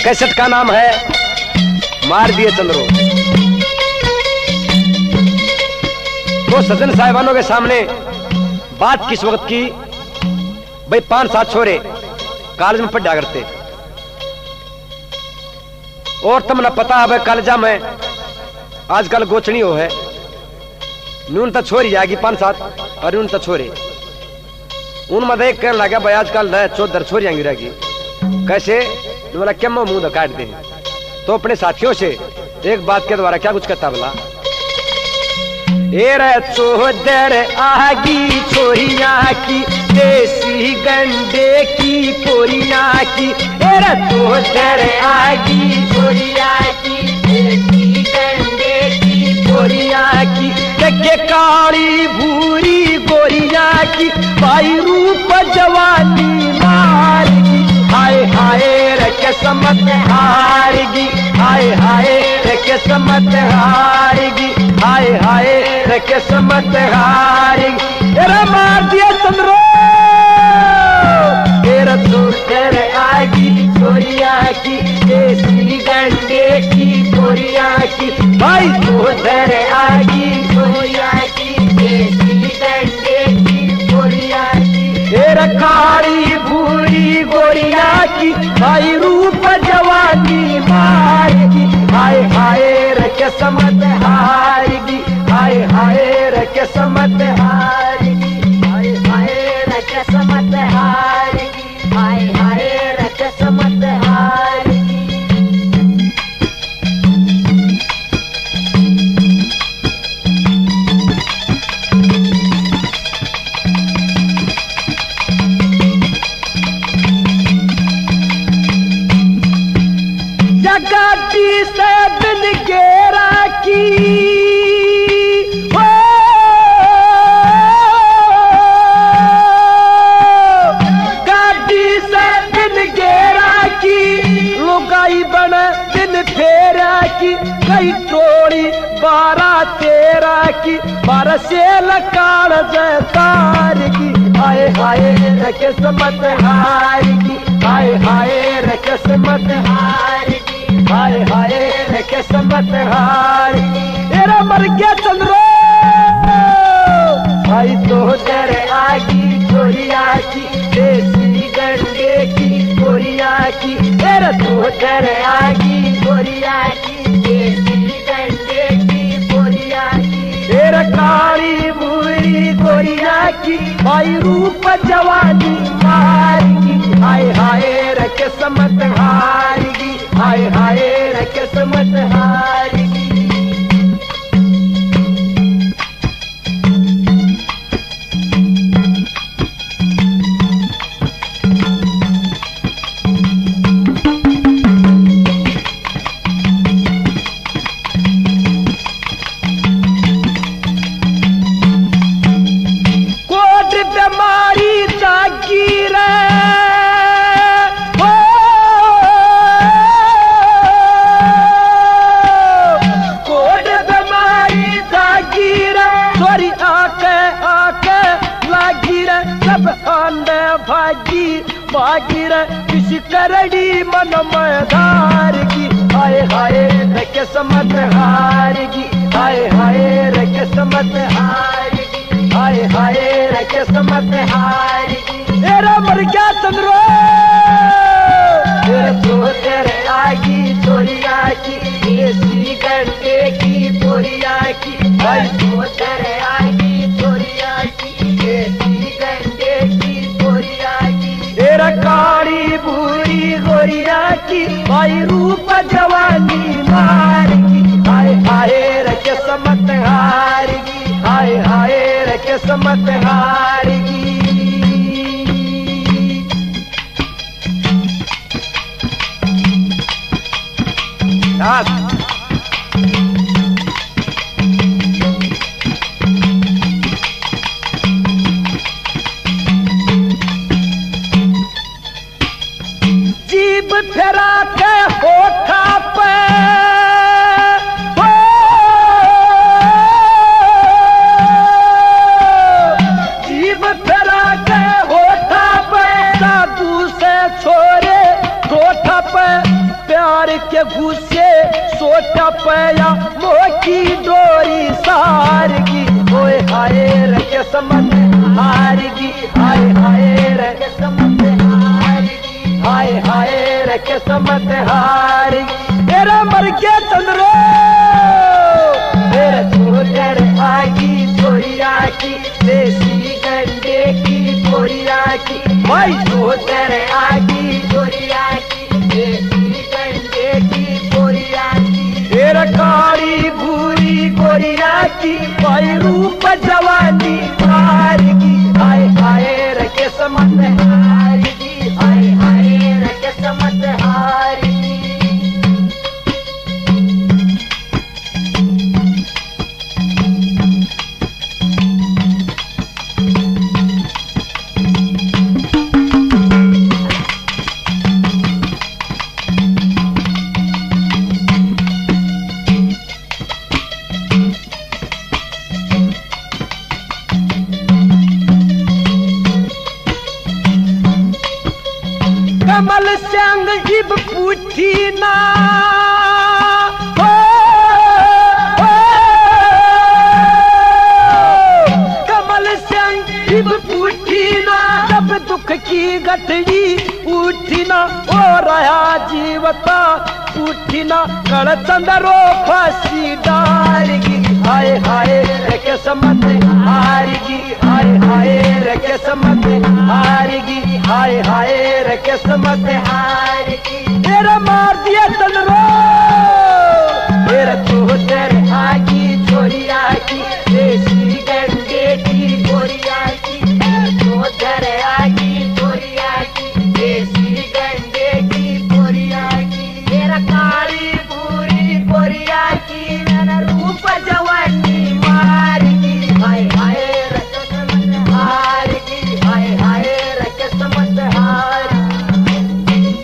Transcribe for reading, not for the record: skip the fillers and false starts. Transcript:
Cassette का नाम है मार दिए चंद्रो। तो सज्जन साहिबानों के सामने बात किस वक्त की, भाई 5-7 छोरे कॉलेज में पढ़ा करते और तुमने पता है कॉलेजा में आजकल गोचनी हो है, नून तो छोरी जाएगी 5-7 और नून तो छोरे। उनमें देख कहने लगा भाई आजकल 14 छोरियां गिरेगी कैसे, बोला क्या मुंह तो काट दे। तो अपने साथियों से एक बात के द्वारा क्या कुछ कहता बोला, एरा 14 आगी छोरियां की देसी गंडे की पोरियां की, एरा 14 आगी छोरियां की देसी गंडे की पोरियां की, के काली भूरी गोरियां की भाई रूप जवानी मारगी, हाय हाय रे किस्मत हारगी, हाय हाय रे किस्मत हारगी, हाय हाय रे किस्मत हारगी। एरा मार दिया चंद्रो, एरा 14 आगी छोरियां की देसी गंडे की पोरियां की, भाई 14 आगी छोरियां की देसी गंडे की पोरियां की, एरा काली भूरी गोरिया की भाई रूप जवानी मारगी, हाय हाय रे किस्मत हारगी, हाय हाय रे किस्मत हारगी, हाय हाय रे किस्मत हारगी, हाय हाय रे किस्मत हारगी। जगाती से बिन गेरा की गाड़ी से बिन गेरा की लुगाई बन दिन फेरा की, कई टोड़ी 12-13 की 12 से लकान जैतार की, हाय हाय रे किस्मत हारगी, हाय हाय रे किस्मत हारगी, हाय हाय रे किस्मत हारगी। एरा मर गया चंद्रो, भाई 14 आगी छोरियां की देसी गंडे की पोरियां की, एरा 14 आगी छोरियां की देसी गंडे की पोरियां की, एरा काली भूरी गोरियां की भाई रूप जवानी मारगी, हाय हाय रे किस्मत हारगी, हाय हाय रे किस्मत हारगी। कोट बीमारी जागी रे भागीर किसी करड़ी मन मदार की, हाय हाय रे किस्मत हारगी, हाय हाय रे किस्मत हारगी, हाय हाय रे किस्मत हारगी। एरा मर गया चंद्रो, एरा 14 आगी छोरियां की देसी गंडे की पोरियां की, भाई 14 आगी छोरियां की देसी गंडे की पोरियां की, एरा काली भूरी गोरिया की भाई रूप जवानी मारगी, हाय हाय रे किस्मत हारगी, हाय हाय रे किस्मत हारगी। जीभ फेरा के होठा पे जीभ फेरा के होठा पे जादू से छोरे होठा पे के घुसे सोटा पया मोकी डोरी सारगी ओए हाय रे किस्मत हारगी हाय हाय रे किस्मत हारगी हाय हाय रे किस्मत हारगी तेरा मर के चंद्रो तेरा छोटर आगी चोरिया की देसी गंडे की चोरिया की भाई छोटर आगी चोरिया की देसी गंडे की चोरिया की तेरा काली भूरी गोरिया की भाई रूप जवानी हारगी हाय हाय रे किस्मत हारगी हाय हाय रे किस्मत हारगी कमल संग इब पूछी ना हो, हो, कमल संग इब पूछी ना जब दुख की गठरी उठी ना हो रहा जीवता उठी ना कड़ चंदरो फांसी डालगी हाय हाय रे किस्मत हारगी हाय हाय रे किस्मत हारगी हाय हाय रे किस्मत हारगी तेरा मार दिया चंद्रो तेरा छोटर आगी चोरिया की